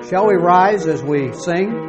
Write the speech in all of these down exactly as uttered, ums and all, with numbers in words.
Shall we rise as we sing?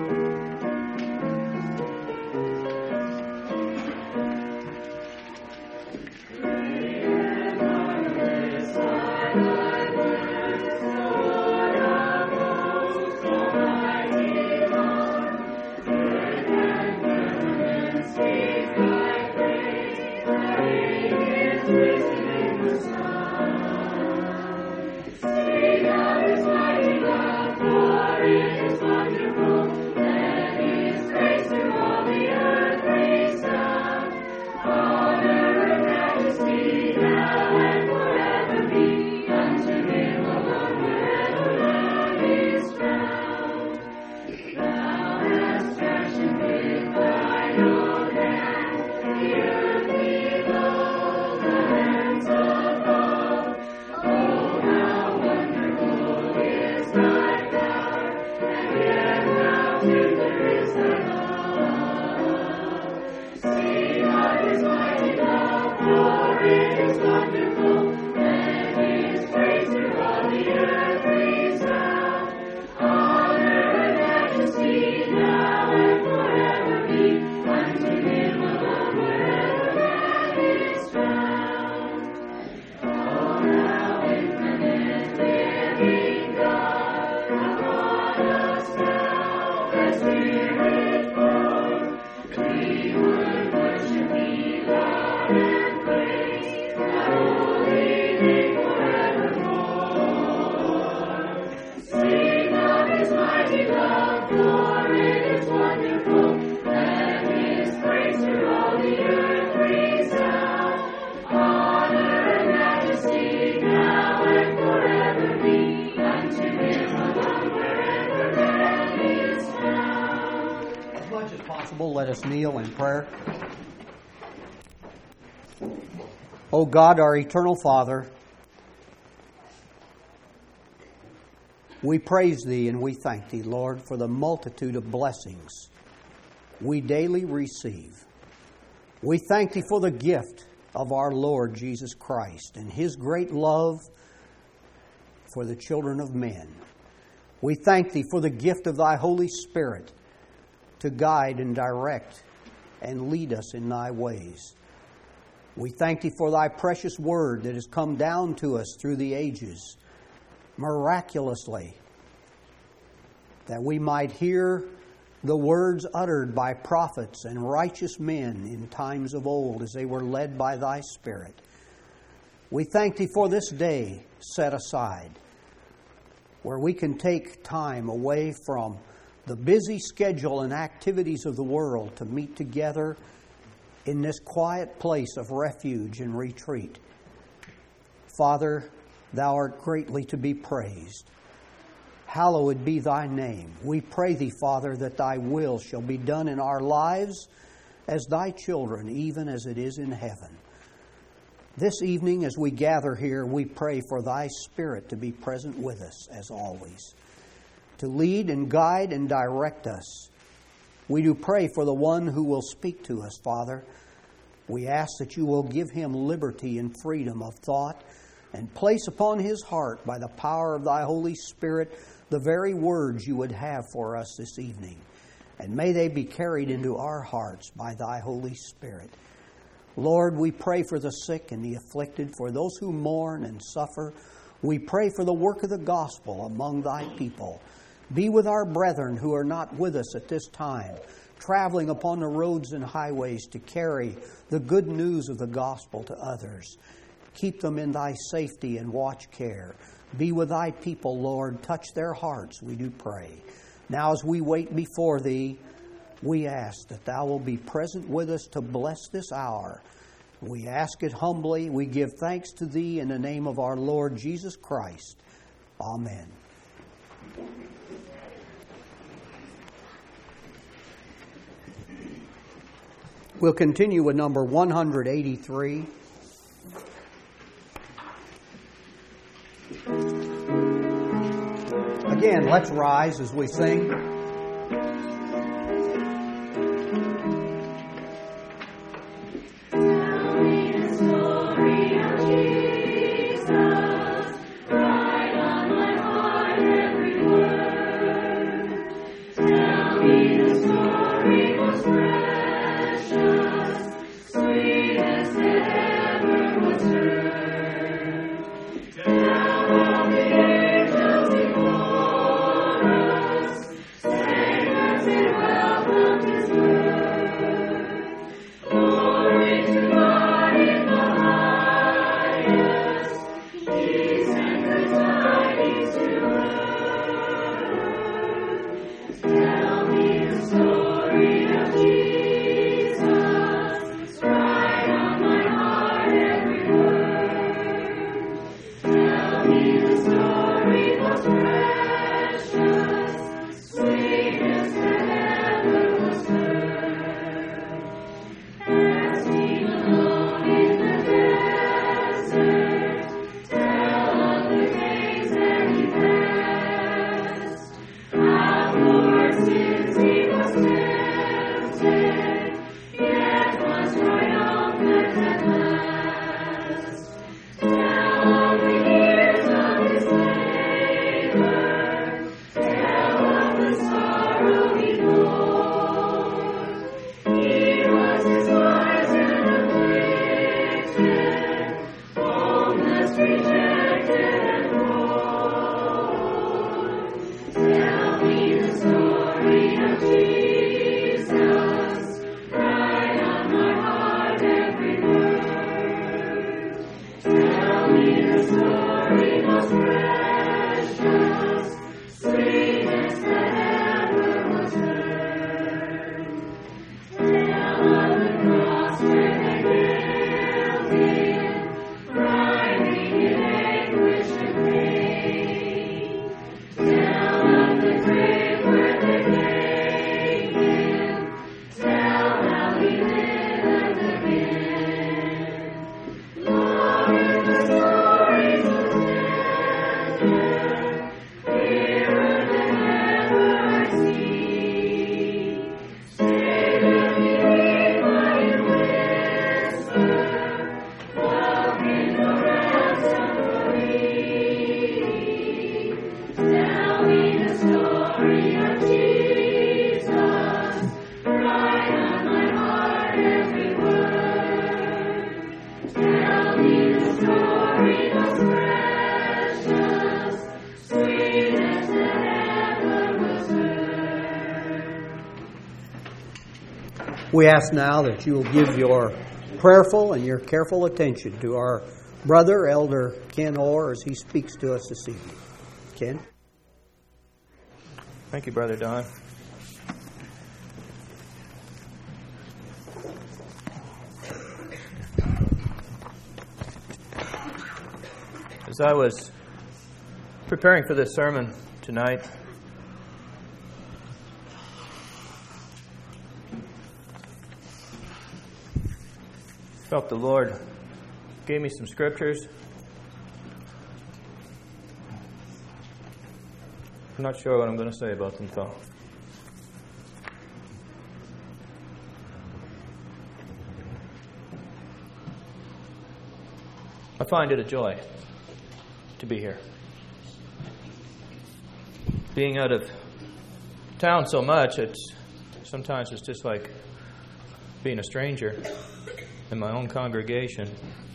Let us kneel in prayer. O God, our eternal Father, we praise Thee and we thank Thee, Lord, for the multitude of blessings we daily receive. We thank Thee for the gift of our Lord Jesus Christ and His great love for the children of men. We thank Thee for the gift of Thy Holy Spirit to guide and direct and lead us in Thy ways. We thank Thee for Thy precious Word that has come down to us through the ages, miraculously, that we might hear the words uttered by prophets and righteous men in times of old as they were led by Thy Spirit. We thank Thee for this day set aside, where we can take time away from the busy schedule and activities of the world to meet together in this quiet place of refuge and retreat. Father, Thou art greatly to be praised. Hallowed be Thy name. We pray Thee, Father, that Thy will shall be done in our lives as Thy children, even as it is in heaven. This evening, as we gather here, we pray for Thy Spirit to be present with us as always, to lead and guide and direct us. We do pray for the one who will speak to us, Father. We ask that You will give him liberty and freedom of thought and place upon his heart, by the power of Thy Holy Spirit, the very words You would have for us this evening. And may they be carried into our hearts by Thy Holy Spirit. Lord, we pray for the sick and the afflicted, for those who mourn and suffer. We pray for the work of the gospel among Thy people. Be with our brethren who are not with us at this time, traveling upon the roads and highways to carry the good news of the gospel to others. Keep them in Thy safety and watch care. Be with Thy people, Lord. Touch their hearts, we do pray. Now as we wait before Thee, we ask that Thou will be present with us to bless this hour. We ask it humbly. We give thanks to Thee in the name of our Lord Jesus Christ. Amen. We'll continue with number one hundred eighty-three. Again, let's rise as we sing. Write on my heart every word. We ask now that you will give your prayerful and your careful attention to our brother, Elder Ken Orr, as he speaks to us this evening. Ken? Thank you, Brother Don. As I was preparing for this sermon tonight, felt the Lord gave me some scriptures. I'm not sure what I'm going to say about them, though. I find it a joy to be here. Being out of town so much, it's sometimes it's just like being a stranger in my own congregation.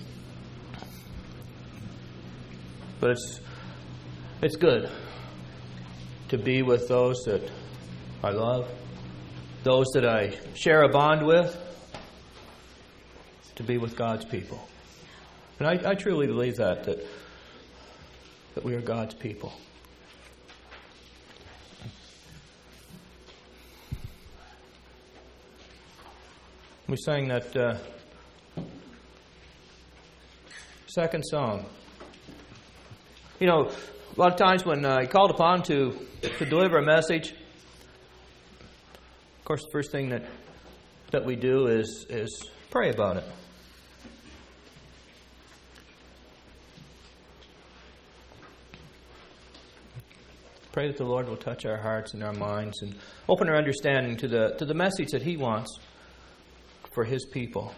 But it's it's good to be with those that I love, those that I share a bond with, to be with God's people. And I, I truly believe that, that, that we are God's people. We sang that uh, second song. You know, a lot of times when uh, you're called upon to, to deliver a message, of course, the first thing that that we do is is pray about it. Pray that the Lord will touch our hearts and our minds and open our understanding to the to the message that He wants for His people.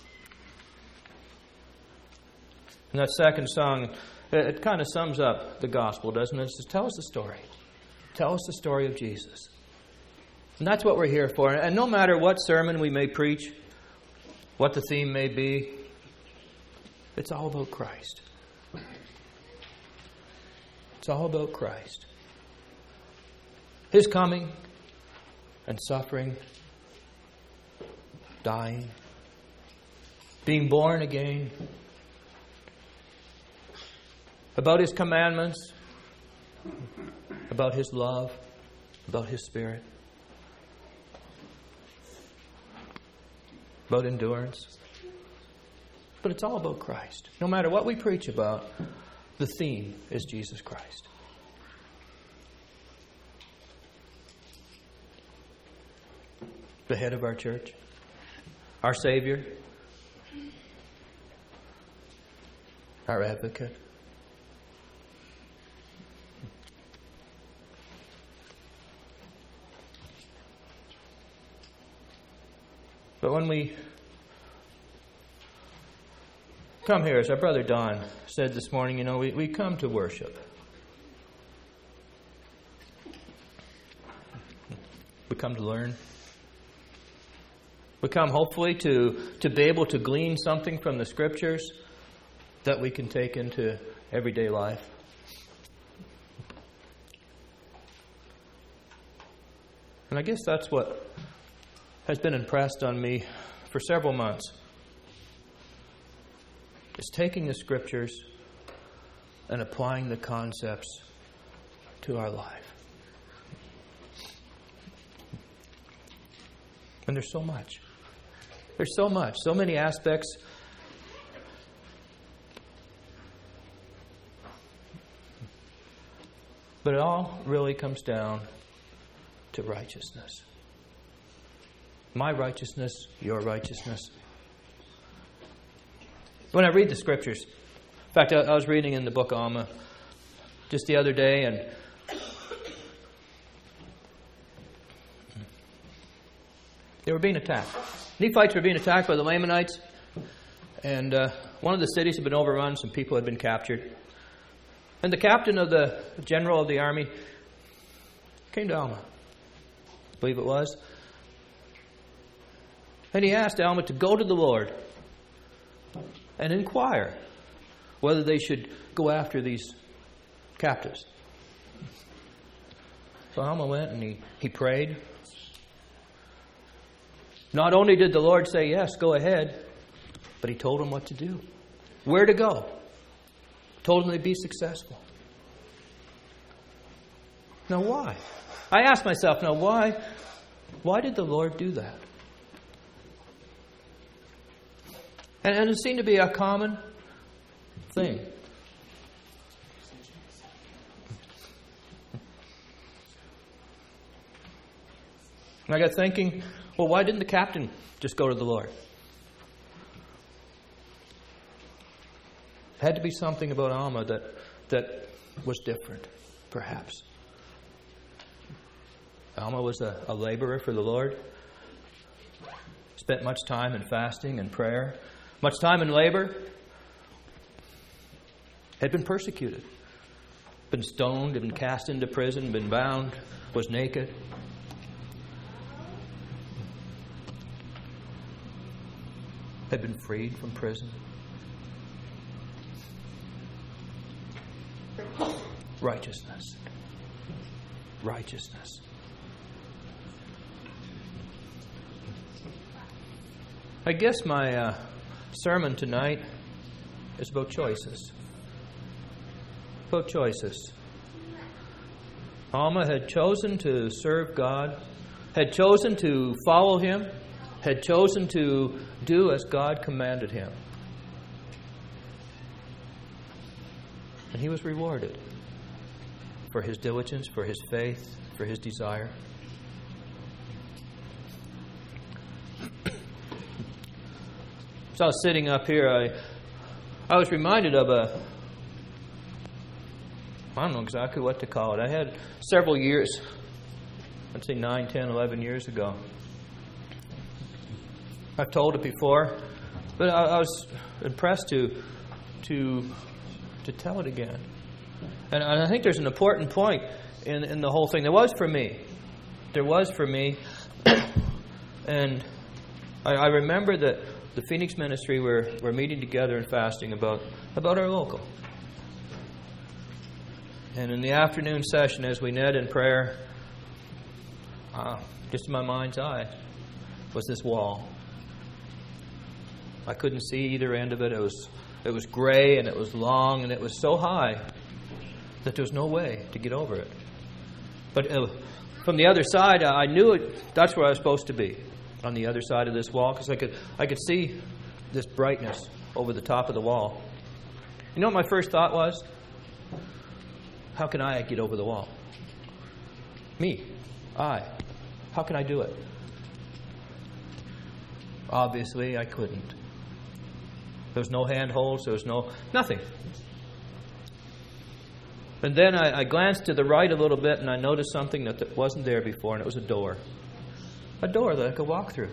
And that second song, it, it kind of sums up the gospel, doesn't it? It says, tell us the story. Tell us the story of Jesus. And that's what we're here for. And no matter what sermon we may preach, what the theme may be, it's all about Christ. It's all about Christ. His coming and suffering, dying, being born again, about His commandments, about His love, about His Spirit, about endurance. But it's all about Christ. No matter what we preach about, the theme is Jesus Christ. The head of our church, our Savior, our advocate. But when we come here, as our brother Don said this morning, you know, we, we come to worship. We come to learn. We come hopefully to, to be able to glean something from the Scriptures that we can take into everyday life. And I guess that's what has been impressed on me for several months. Is taking the Scriptures and applying the concepts to our life. And there's so much. There's so much, so many aspects. But it all really comes down to righteousness. My righteousness, your righteousness. When I read the Scriptures, in fact, I was reading in the book of Alma just the other day, and they were being attacked. Nephites were being attacked by the Lamanites, and uh, one of the cities had been overrun. Some people had been captured. And the captain of the general of the army came to Alma, I believe it was, and he asked Alma to go to the Lord and inquire whether they should go after these captives. So Alma went and he, he prayed. Not only did the Lord say, yes, go ahead, but he told him what to do, where to go. Told him they'd be successful. Now why? I asked myself, now why, why did the Lord do that? And, and it seemed to be a common thing. And I got thinking, well, why didn't the captain just go to the Lord? Had to be something about Alma that that was different, perhaps. Alma was a, a laborer for the Lord. Spent much time in fasting and prayer. Much time in labor. Had been persecuted. Been stoned, been cast into prison, been bound, was naked. Had been freed from prison. Righteousness. Righteousness. I guess my uh, sermon tonight is about choices. About choices. Alma had chosen to serve God, had chosen to follow Him, had chosen to do as God commanded him. And he was rewarded for his diligence, for his faith, for his desire. So I was sitting up here, I I was reminded of a, I don't know exactly what to call it. I had several years, I'd say nine, ten, eleven years ago. I've told it before, but I, I was impressed to to to tell it again. And, and I think there's an important point in, in the whole thing. There was for me. There was for me. And I, I remember that the Phoenix ministry were, were meeting together and fasting about, about our local. And in the afternoon session, as we knelt in prayer, uh, just in my mind's eye was this wall. I couldn't see either end of it. It was it was gray and it was long and it was so high that there was no way to get over it. But uh, from the other side, I knew it. That's where I was supposed to be, on the other side of this wall, because I could I could see this brightness over the top of the wall. You know what my first thought was? How can I get over the wall? Me, I. How can I do it? Obviously, I couldn't. There was no handholds. There was no nothing. And then I, I glanced to the right a little bit, and I noticed something that wasn't there before, and it was a door. A door that I could walk through.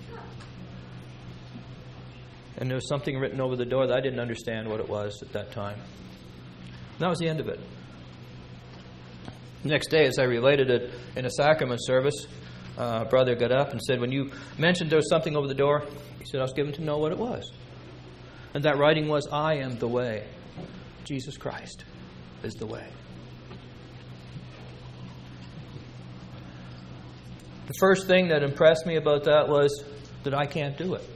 And there was something written over the door that I didn't understand what it was at that time. And that was the end of it. The next day, as I related it in a sacrament service, uh, a brother got up and said, when you mentioned there was something over the door, he said, I was given to know what it was. And that writing was, I am the way. Jesus Christ is the way. The first thing that impressed me about that was that I can't do it.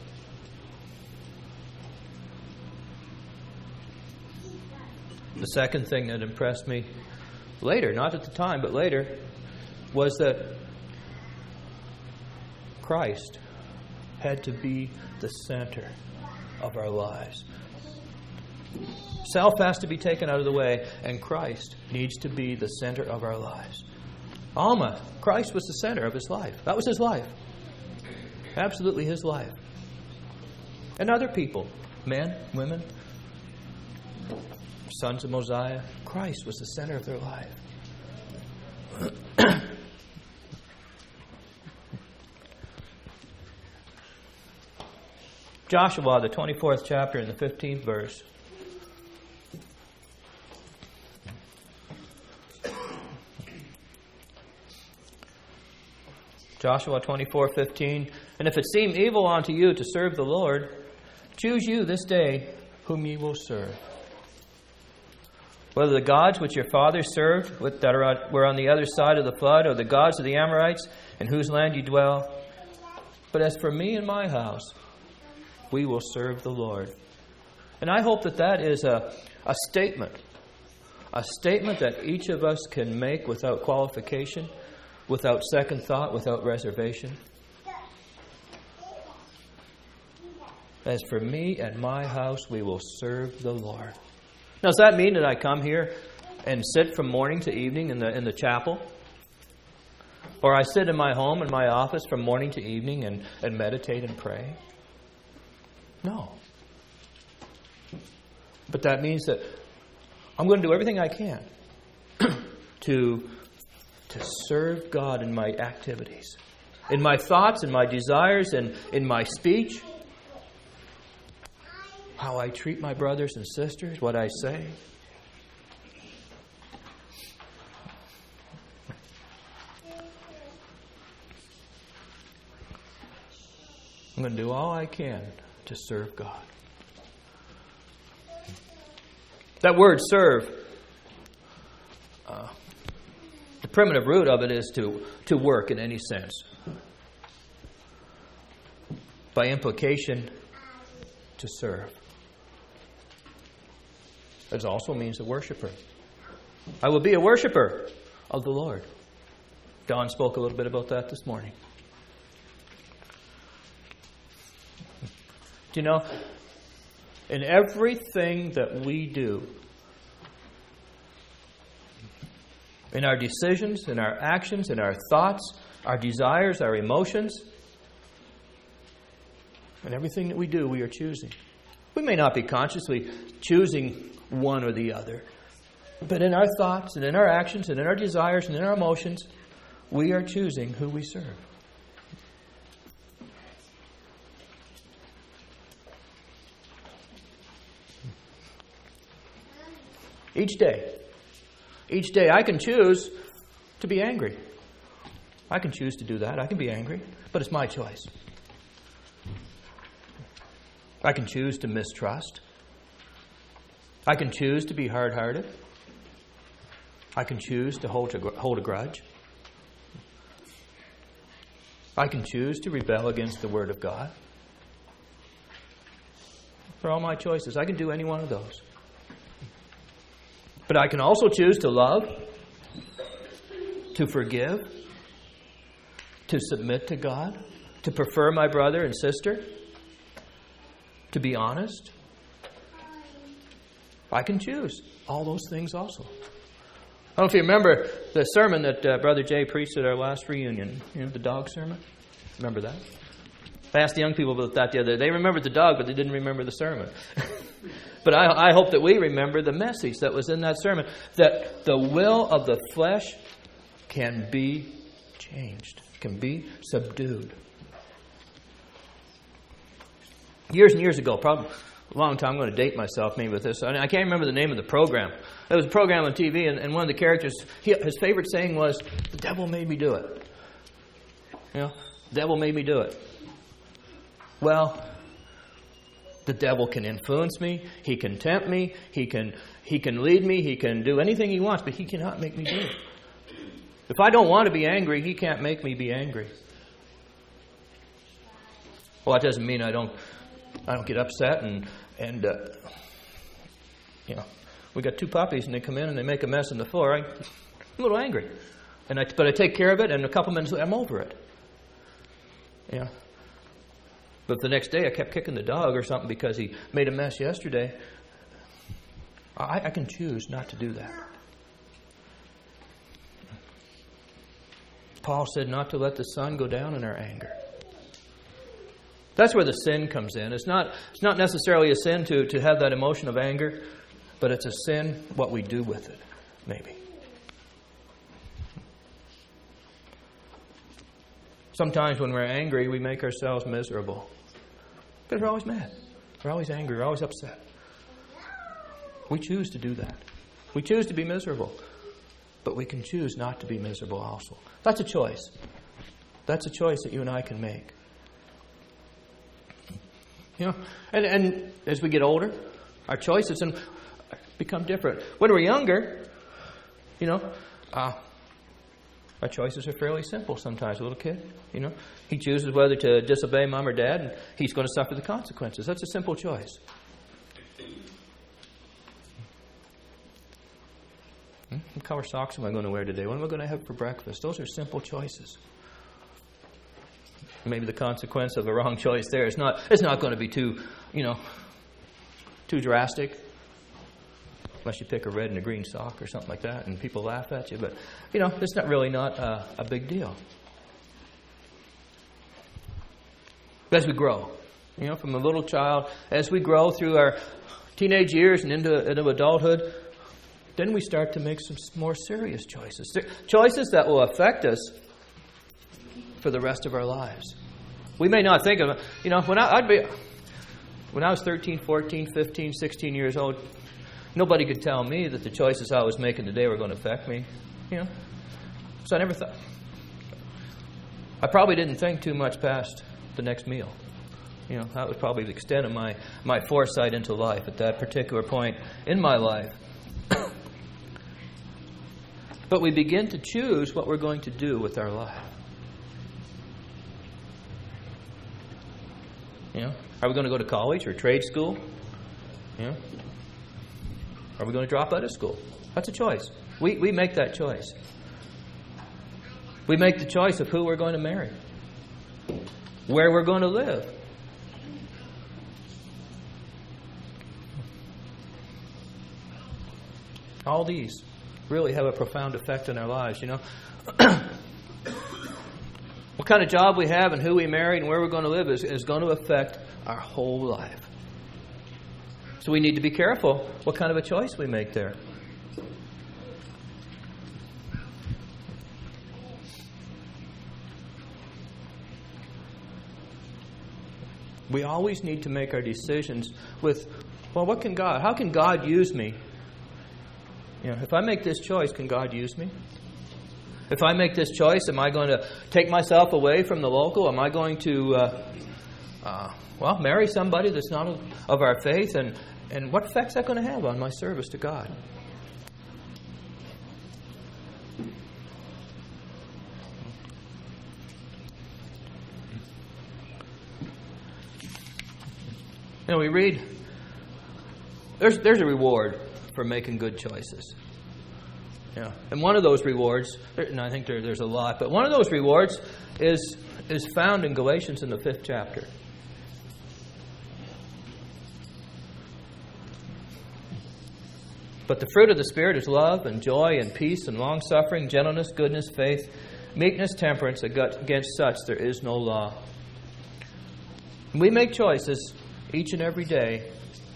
The second thing that impressed me later, not at the time, but later, was that Christ had to be the center of our lives. Self has to be taken out of the way, and Christ needs to be the center of our lives. Alma, Christ was the center of his life. That was his life. Absolutely his life. And other people, men, women, sons of Mosiah, Christ was the center of their life. Joshua, the twenty-fourth chapter and the fifteenth verse. Joshua twenty-four fifteen. And if it seem evil unto you to serve the Lord, choose you this day whom ye will serve. Whether the gods which your fathers served, with that are on, were on the other side of the flood, or the gods of the Amorites, in whose land you dwell. But as for me and my house, we will serve the Lord. And I hope that that is a, a statement, a statement that each of us can make without qualification, without second thought, without reservation. As for me and my house, we will serve the Lord. Now, does that mean that I come here and sit from morning to evening in the in the chapel? Or I sit in my home, in my office, from morning to evening and, and meditate and pray? No. But that means that I'm going to do everything I can to, to serve God in my activities, in my thoughts, in my desires, and in my speech. How I treat my brothers and sisters, what I say. I'm going to do all I can to serve God. That word serve, uh, the primitive root of it is to, to work in any sense. By implication, to serve. It also means a worshiper. I will be a worshiper of the Lord. Don spoke a little bit about that this morning. Do you know, in everything that we do, in our decisions, in our actions, in our thoughts, our desires, our emotions, in everything that we do, we are choosing. We may not be consciously choosing one or the other, but in our thoughts and in our actions and in our desires and in our emotions, we are choosing who we serve. Each day, each day I can choose to be angry. I can choose to do that. I can be angry, but it's my choice. I can choose to mistrust. I can choose to be hard-hearted. I can choose to hold a, hold a grudge. I can choose to rebel against the Word of God. They're all my choices. I can do any one of those. But I can also choose to love, to forgive, to submit to God, to prefer my brother and sister, to be honest. I can choose all those things also. I don't know if you remember the sermon that uh, Brother Jay preached at our last reunion. You know, the dog sermon? Remember that? I asked the young people about that the other day. They remembered the dog, but they didn't remember the sermon. But I, I hope that we remember the message that was in that sermon, that the will of the flesh can be changed, can be subdued. Years and years ago, probably a long time, I'm going to date myself maybe with this. I, mean, I can't remember the name of the program. There was a program on T V, and, and one of the characters, he, his favorite saying was, "The devil made me do it." You know, the devil made me do it. Well, the devil can influence me. He can tempt me. He can he can lead me. He can do anything he wants, but he cannot make me do it. If I don't want to be angry, he can't make me be angry. Well, that doesn't mean I don't I don't get upset and and uh, you know we got two puppies and they come in and they make a mess on the floor, I, I'm a little angry. And I, but I take care of it, and a couple minutes later, I'm over it. Yeah. But the next day, I kept kicking the dog or something because he made a mess yesterday. I, I can choose not to do that. Paul said not to let the sun go down in our anger. That's where the sin comes in. It's not, it's not necessarily a sin to, to have that emotion of anger, but it's a sin what we do with it, maybe. Sometimes when we're angry, we make ourselves miserable. Because we're always mad. We're always angry. We're always upset. We choose to do that. We choose to be miserable. But we can choose not to be miserable also. That's a choice. That's a choice that you and I can make. You know, and, and as we get older, our choices become different. When we're younger, you know, uh, our choices are fairly simple sometimes. A little kid, you know, he chooses whether to disobey mom or dad, and he's going to suffer the consequences. That's a simple choice. Hmm? What color socks am I going to wear today? What am I going to have for breakfast? Those are simple choices. Maybe the consequence of a wrong choice there is not, it's not going to be too, you know, too drastic. Unless you pick a red and a green sock or something like that and people laugh at you. But, you know, it's not really not uh, a big deal. But as we grow, you know, from a little child, as we grow through our teenage years and into, into adulthood, then we start to make some more serious choices. Choices that will affect us for the rest of our lives. We may not think of it. You know, when I, I'd be, when I was thirteen, fourteen, fifteen, sixteen years old, nobody could tell me that the choices I was making today were going to affect me. You know, so I never thought. I probably didn't think too much past the next meal. You know, that was probably the extent of my, my foresight into life at that particular point in my life. But we begin to choose what we're going to do with our life. You know, are we going to go to college or trade school? You know, are we going to drop out of school? That's a choice. We we make that choice. We make the choice of who we're going to marry, where we're going to live. All these really have a profound effect on our lives, you know. What kind of job we have and who we marry and where we're going to live is, is going to affect our whole life. So we need to be careful what kind of a choice we make there. We always need to make our decisions with, well, what can God, how can God use me? You know, if I make this choice, can God use me? If I make this choice, am I going to take myself away from the local? Am I going to, uh, uh, well, marry somebody that's not of our faith? And, and what effect's that going to have on my service to God? You know, we read, there's there's a reward for making good choices. Yeah, and one of those rewards, and I think there, there's a lot, but one of those rewards is is found in Galatians in the fifth chapter. But the fruit of the Spirit is love and joy and peace and long-suffering, gentleness, goodness, faith, meekness, temperance. Against such there is no law. We make choices each and every day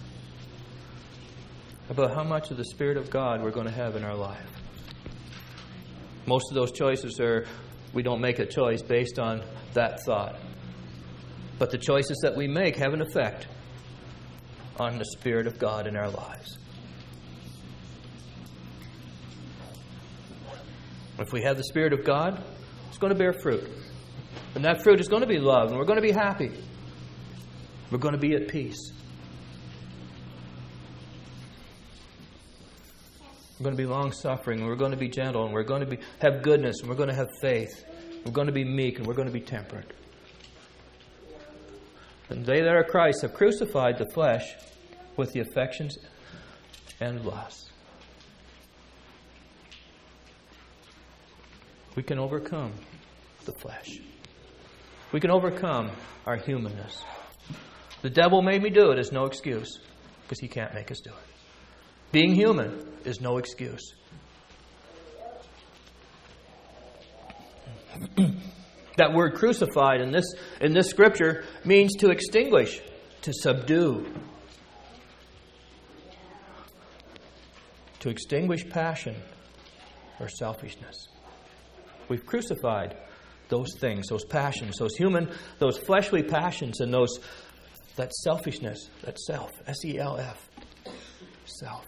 about how much of the Spirit of God we're going to have in our life. Most of those choices are, we don't make a choice based on that thought. But the choices that we make have an effect on the Spirit of God in our lives. If we have the Spirit of God, it's going to bear fruit. And that fruit is going to be love, and we're going to be happy. We're going to be at peace. We're going to be long-suffering, and we're going to be gentle, and we're going to be have goodness, and we're going to have faith. We're going to be meek, and we're going to be temperate. And they that are Christ have crucified the flesh with the affections and lust. We can overcome the flesh. We can overcome our humanness. The devil made me do it is no excuse, because he can't make us do it. Being human is no excuse. That word crucified in this, in this scripture means to extinguish, to subdue. To extinguish passion or selfishness. We've crucified those things, those passions, those human, those fleshly passions, and those that selfishness, that self, S E L F, self.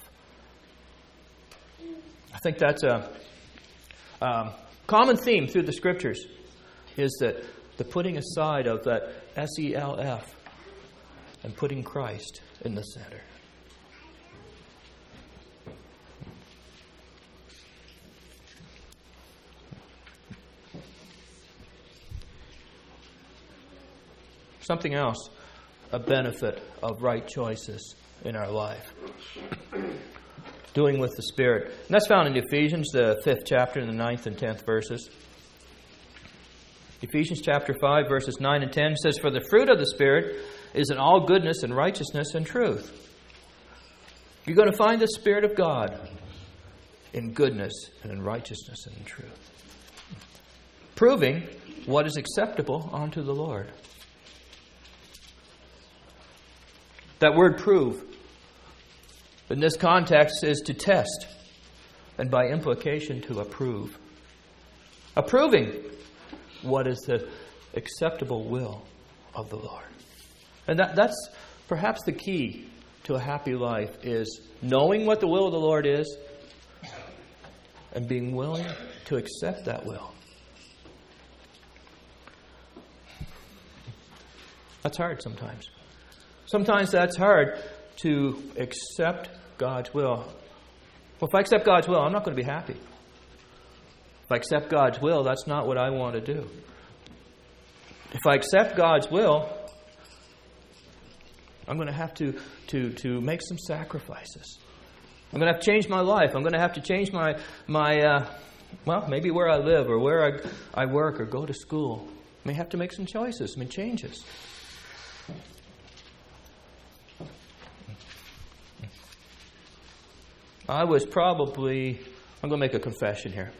I think that's a um, common theme through the Scriptures, is that the putting aside of that S E L F and putting Christ in the center. Something else, a benefit of right choices in our life. Doing with the Spirit. And that's found in Ephesians, the fifth chapter, in the ninth and tenth verses. Ephesians chapter five, verses nine and ten says, "For the fruit of the Spirit is in all goodness and righteousness and truth." You're going to find the Spirit of God in goodness and in righteousness and in truth. Proving what is acceptable unto the Lord. That word prove, in this context, is to test, and by implication to approve. Approving what is the acceptable will of the Lord. And that, that's perhaps the key to a happy life, is knowing what the will of the Lord is and being willing to accept that will. That's hard sometimes. Sometimes that's hard to accept God's will. Well, if I accept God's will, I'm not going to be happy. If I accept God's will, that's not what I want to do. If I accept God's will, I'm going to have to, to, to make some sacrifices. I'm going to have to change my life. I'm going to have to change my, my uh, well, maybe where I live or where I, I work or go to school. I may have to make some choices, some changes. I was probably, I'm going to make a confession here.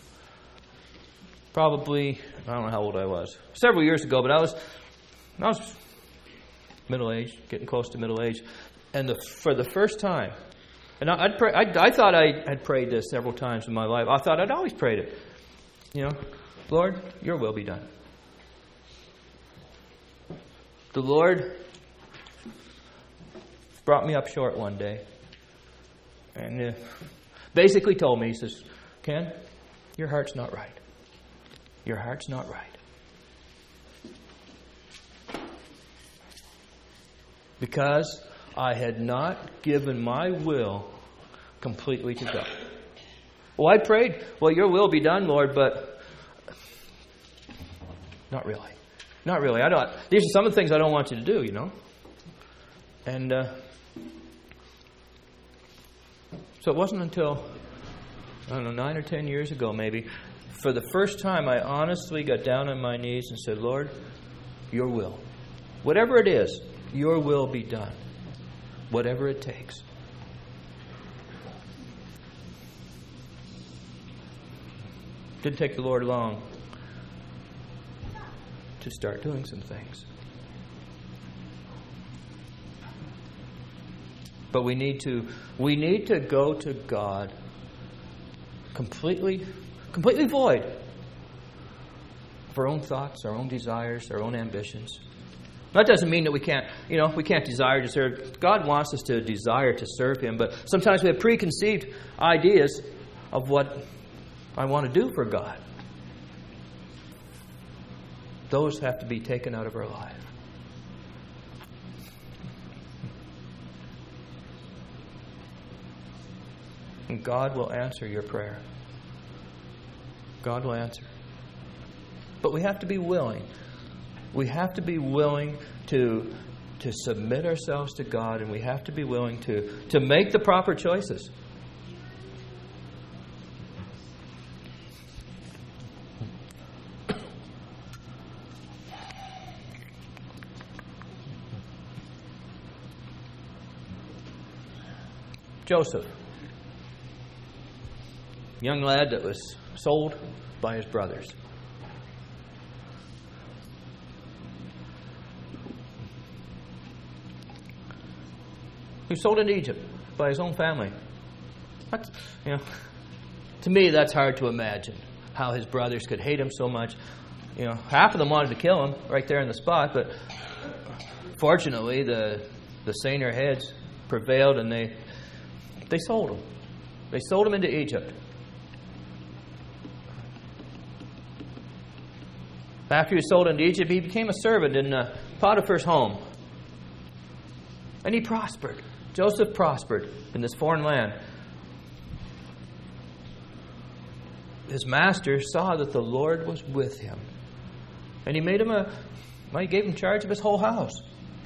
Probably, I don't know how old I was. Several years ago, but I was, I was middle-aged, getting close to middle age. And the, for the first time, and I, I'd pray, I, I thought I had prayed this several times in my life. I thought I'd always prayed it. You know, Lord, your will be done. The Lord brought me up short one day. And uh, basically told me, he says, "Ken, your heart's not right. Your heart's not right. Because I had not given my will completely to God." Well, I prayed, "Well, your will be done, Lord," but not really. Not really. I don't. These are some of the things I don't want you to do, you know. And uh, so it wasn't until, I don't know, nine or ten years ago maybe, for the first time I honestly got down on my knees and said, "Lord, your will. Whatever it is, your will be done. Whatever it takes." Didn't take the Lord long to start doing some things. But we need to we need to go to God completely completely void of our own thoughts, our own desires, our own ambitions. That doesn't mean that we can't, you know, we can't desire to serve. God wants us to desire to serve Him, but sometimes we have preconceived ideas of what I want to do for God. Those have to be taken out of our life. And God will answer your prayer. God will answer. But we have to be willing. We have to be willing to to submit ourselves to God, and we have to be willing to, to make the proper choices. Joseph, young lad that was sold by his brothers. He was sold into Egypt by his own family. That's, you know, to me, that's hard to imagine how his brothers could hate him so much. You know, half of them wanted to kill him right there in the spot, but fortunately, the the saner heads prevailed, and they they sold him. They sold him into Egypt. After he was sold into Egypt, he became a servant in uh, Potiphar's home, and he prospered. Joseph prospered in this foreign land. His master saw that the Lord was with him, and he made him a. Well, he gave him charge of his whole house.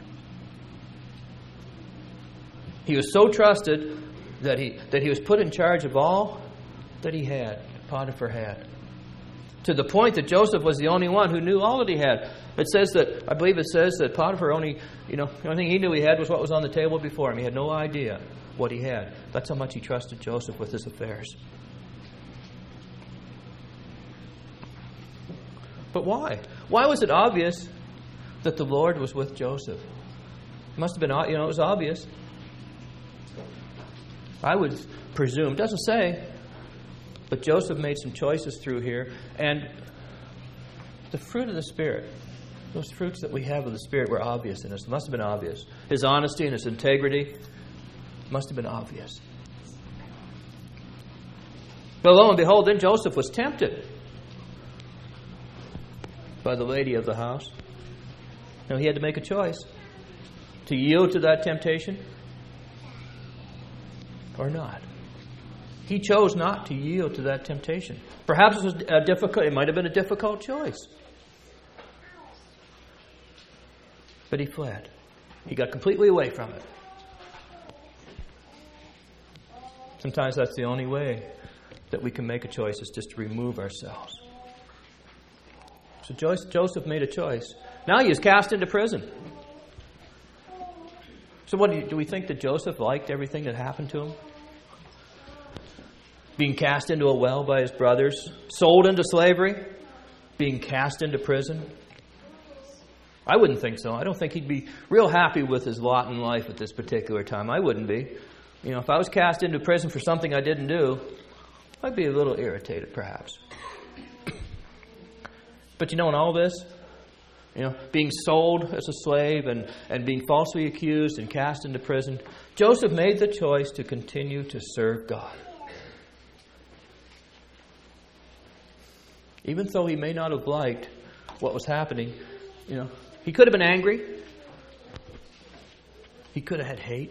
He was so trusted that he that he was put in charge of all that he had. Potiphar had, to the point that Joseph was the only one who knew all that he had. It says that, I believe it says that Potiphar only, you know, the only thing he knew he had was what was on the table before him. He had no idea what he had. That's how much he trusted Joseph with his affairs. But why? Why was it obvious that the Lord was with Joseph? It must have been, you know, it was obvious. I would presume, it doesn't say, but Joseph made some choices through here, and the fruit of the Spirit, those fruits that we have of the Spirit were obvious in us. It must have been obvious. His honesty and his integrity must have been obvious. But lo and behold, then Joseph was tempted by the lady of the house. Now he had to make a choice to yield to that temptation or not. He chose not to yield to that temptation. Perhaps it was a difficult, it might have been a difficult choice. But he fled. He got completely away from it. Sometimes that's the only way that we can make a choice, is just to remove ourselves. So Joseph made a choice. Now he is cast into prison. So what do, you, do we think that Joseph liked everything that happened to him? Being cast into a well by his brothers, sold into slavery, being cast into prison. I wouldn't think so. I don't think he'd be real happy with his lot in life at this particular time. I wouldn't be. You know, if I was cast into prison for something I didn't do, I'd be a little irritated, perhaps. But you know, in all this, you know, being sold as a slave and, and being falsely accused and cast into prison, Joseph made the choice to continue to serve God. Even though he may not have liked what was happening, you know, he could have been angry. He could have had hate.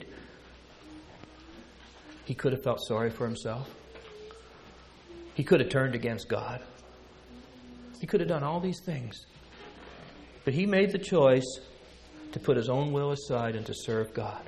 He could have felt sorry for himself. He could have turned against God. He could have done all these things. But he made the choice to put his own will aside and to serve God.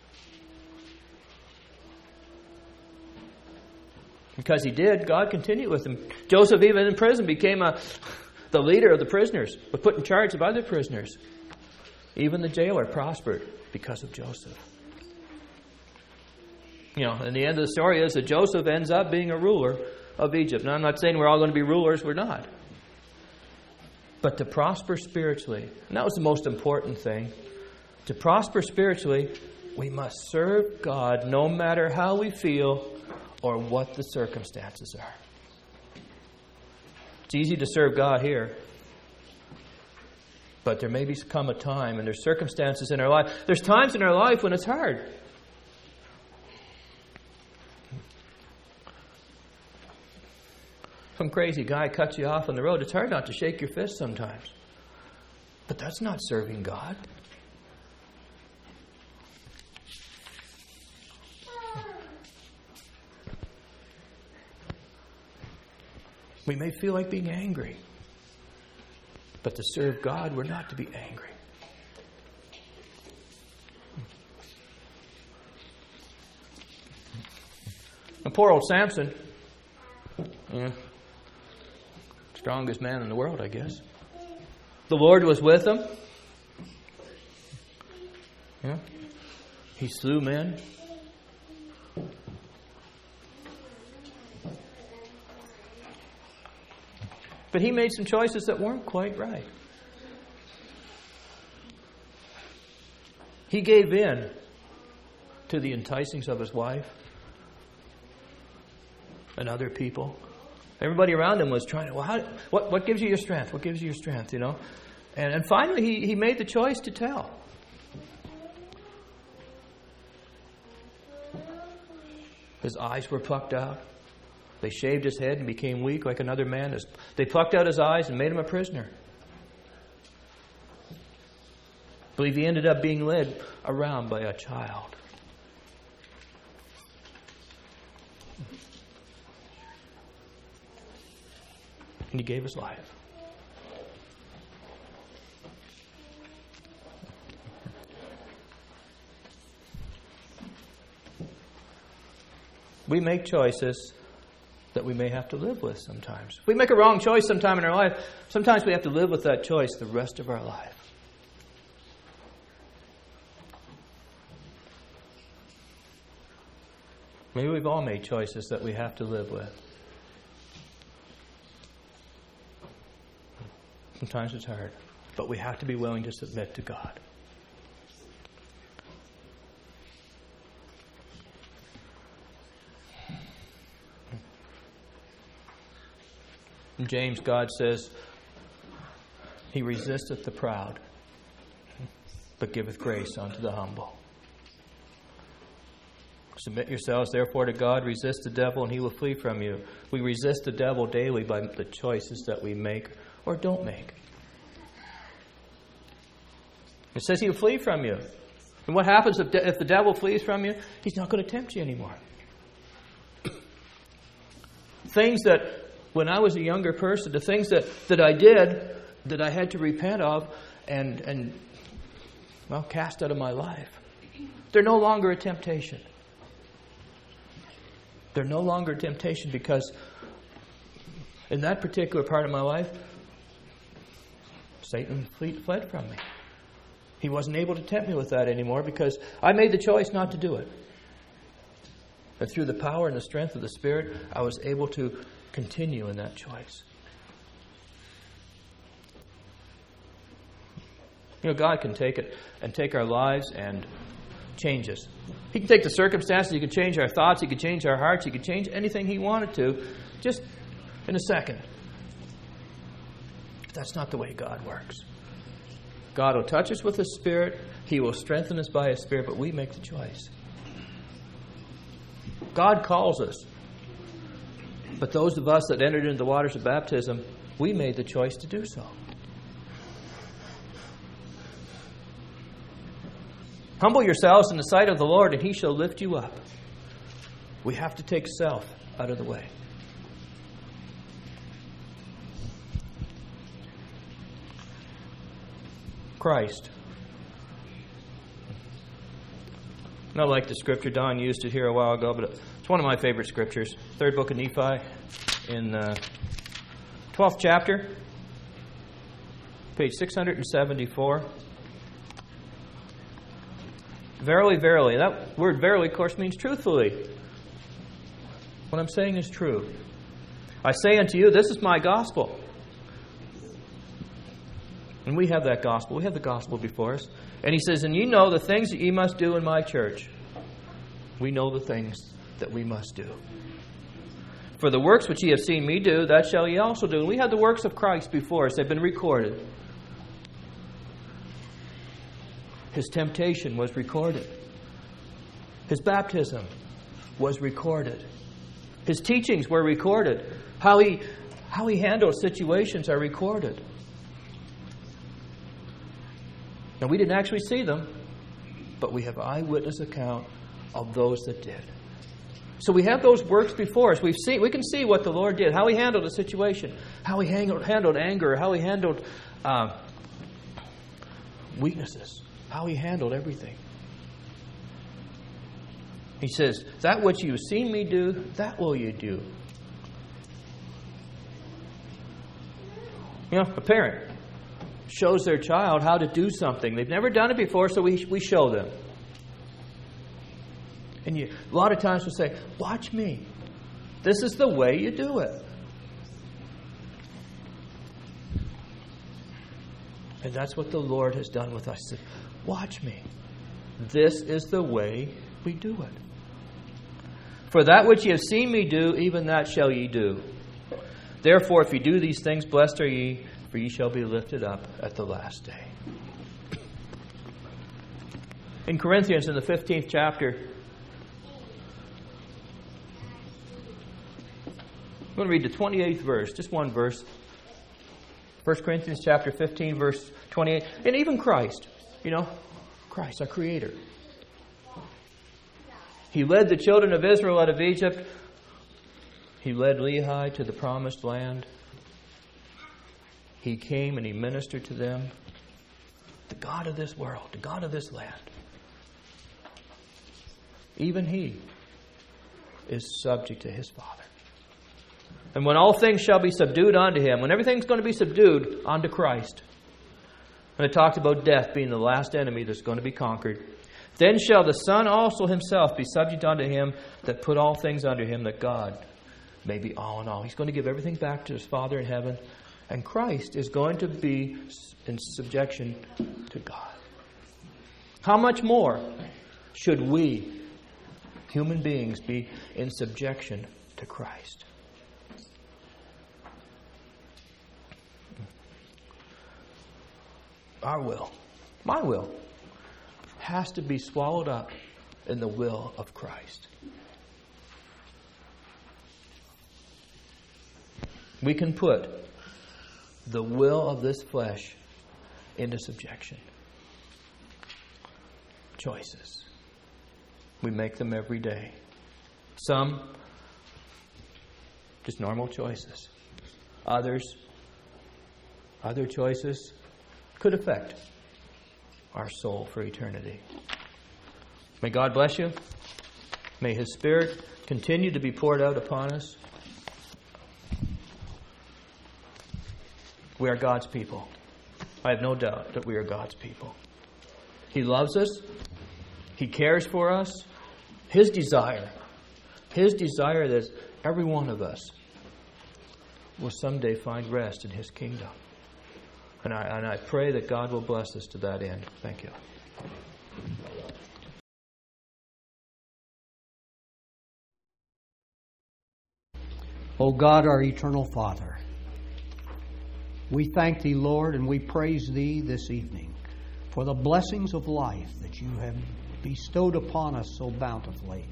Because he did, God continued with him. Joseph, even in prison, became a, the leader of the prisoners, was put in charge of other prisoners. Even the jailer prospered because of Joseph. You know, and the end of the story is that Joseph ends up being a ruler of Egypt. Now, I'm not saying we're all going to be rulers. We're not. But to prosper spiritually, and that was the most important thing. To prosper spiritually, we must serve God no matter how we feel or what the circumstances are. It's easy to serve God here. But there may come a time, and there's circumstances in our life. There's times in our life when it's hard. Some crazy guy cuts you off on the road. It's hard not to shake your fist sometimes. But that's not serving God. We may feel like being angry. But to serve God, we're not to be angry. And poor old Samson, yeah, strongest man in the world, I guess. The Lord was with him. Yeah. He slew men. But he made some choices that weren't quite right. He gave in to the enticings of his wife and other people. Everybody around him was trying to, well, how, what, what gives you your strength? What gives you your strength, you know? And, and finally, he, he made the choice to tell. His eyes were plucked out. They shaved his head and became weak like another man. They plucked out his eyes and made him a prisoner. I believe he ended up being led around by a child. And he gave his life. We make choices that we may have to live with sometimes. If we make a wrong choice sometime in our life, sometimes we have to live with that choice the rest of our life. Maybe we've all made choices that we have to live with. Sometimes it's hard, but we have to be willing to submit to God. In James, God says, He resisteth the proud, but giveth grace unto the humble. Submit yourselves, therefore, to God. Resist the devil, and he will flee from you. We resist the devil daily by the choices that we make or don't make. It says he will flee from you. And what happens if, de- if the devil flees from you? He's not going to tempt you anymore. Things that, when I was a younger person, the things that, that I did, that I had to repent of and, and, well, cast out of my life, they're no longer a temptation. They're no longer a temptation because in that particular part of my life, Satan fled from me. He wasn't able to tempt me with that anymore because I made the choice not to do it. And through the power and the strength of the Spirit, I was able to continue in that choice. You know, God can take it and take our lives and change us. He can take the circumstances, He can change our thoughts, He can change our hearts, He can change anything He wanted to just in a second. But that's not the way God works. God will touch us with His Spirit, He will strengthen us by His Spirit, but we make the choice. God calls us. But those of us that entered into the waters of baptism, we made the choice to do so. Humble yourselves in the sight of the Lord, and He shall lift you up. We have to take self out of the way. Christ. Not like the scripture Don used it here a while ago, but it's one of my favorite scriptures. Third book of Nephi, in the twelfth chapter, page six hundred seventy-four. Verily, verily. That word verily, of course, means truthfully. What I'm saying is true. I say unto you, this is my gospel. And we have that gospel. We have the gospel before us. And he says, and you know the things that ye must do in my church. We know the things that we must do. For the works which ye have seen me do, that shall ye also do. And we have the works of Christ before us. They've been recorded. His temptation was recorded. His baptism was recorded. His teachings were recorded. How he, how he handled situations are recorded. Now, we didn't actually see them, but we have eyewitness account of those that did. So we have those works before us. We've seen, we can see what the Lord did, how He handled a situation, how He handled, handled anger, how He handled uh, weaknesses, how He handled everything. He says, that which you have seen me do, that will you do. You know, a parent shows their child how to do something. They've never done it before, so we, we show them. And you, a lot of times we'll say, watch me. This is the way you do it. And that's what the Lord has done with us. He said, watch me. This is the way we do it. For that which ye have seen me do, even that shall ye do. Therefore, if ye do these things, blessed are ye, for ye shall be lifted up at the last day. In Corinthians, in the fifteenth chapter, I'm going to read the twenty-eighth verse, just one verse. First Corinthians chapter fifteen, verse twenty-eight. And even Christ, you know, Christ, our Creator. He led the children of Israel out of Egypt. He led Lehi to the promised land. He came and He ministered to them. The God of this world, the God of this land. Even He is subject to His Father. And when all things shall be subdued unto Him, when everything's going to be subdued unto Christ, and it talked about death being the last enemy that's going to be conquered, then shall the Son also Himself be subject unto Him that put all things under Him, that God may be all in all. He's going to give everything back to His Father in heaven, and Christ is going to be in subjection to God. How much more should we, human beings, be in subjection to Christ? Our will, my will, has to be swallowed up in the will of Christ. We can put the will of this flesh into subjection. Choices. We make them every day. Some, just normal choices. Others, other choices could affect our soul for eternity. May God bless you. May His Spirit continue to be poured out upon us. We are God's people. I have no doubt that we are God's people. He loves us. He cares for us. His desire, His desire that every one of us will someday find rest in His kingdom. And I, and I pray that God will bless us to that end. Thank you. O God, our eternal Father, we thank Thee, Lord, and we praise Thee this evening for the blessings of life that You have bestowed upon us so bountifully.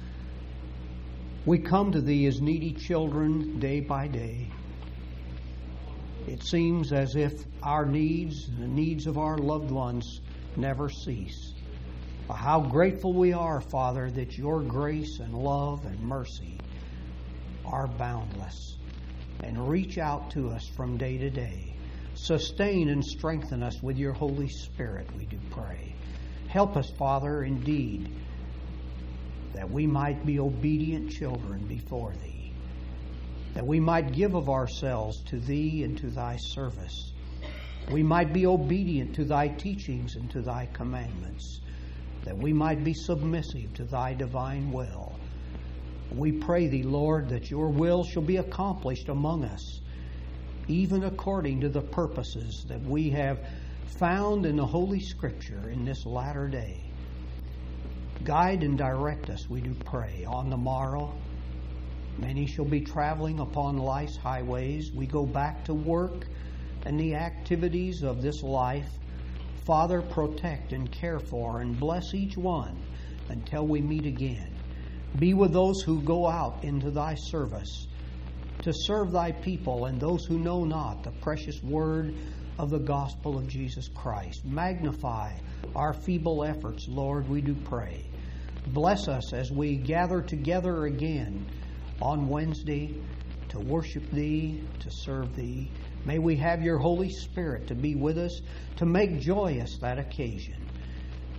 We come to Thee as needy children day by day. It seems as if our needs, the needs of our loved ones, never cease. But how grateful we are, Father, that Your grace and love and mercy are boundless and reach out to us from day to day. Sustain and strengthen us with Your Holy Spirit, we do pray. Help us, Father, indeed, that we might be obedient children before Thee, that we might give of ourselves to Thee and to Thy service. We might be obedient to Thy teachings and to Thy commandments, that we might be submissive to Thy divine will. We pray Thee, Lord, that Your will shall be accomplished among us, even according to the purposes that we have found in the Holy Scripture in this latter day. Guide and direct us, we do pray, on the morrow. Many shall be traveling upon life's highways. We go back to work and the activities of this life. Father, protect and care for and bless each one until we meet again. Be with those who go out into Thy service to serve Thy people and those who know not the precious word of the gospel of Jesus Christ. Magnify our feeble efforts, Lord, we do pray. Bless us as we gather together again on Wednesday to worship Thee, to serve Thee. May we have Your Holy Spirit to be with us, to make joyous that occasion.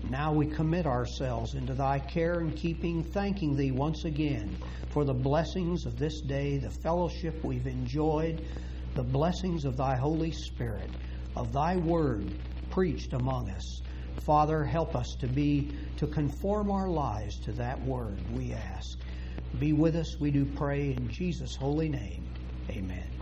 Now we commit ourselves into Thy care and keeping, thanking Thee once again for the blessings of this day, the fellowship we've enjoyed, the blessings of Thy Holy Spirit, of Thy Word preached among us. Father, help us to be, to conform our lives to that Word, we ask. Be with us, we do pray, in Jesus' holy name. Amen.